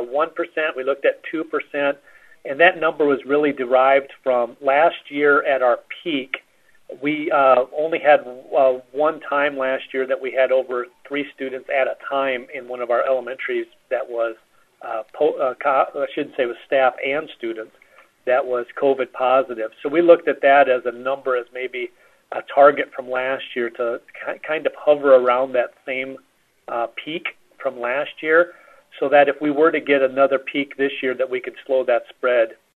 1%, we looked at 2%, and that number was really derived from last year at our peak. We only had one time last year that we had over 3 students at a time in one of our elementaries that was, I should say, with staff and students, that was COVID positive. So we looked at that as a number, as maybe a target from last year to kind of hover around that same peak from last year, so that if we were to get another peak this year, that we could slow that spread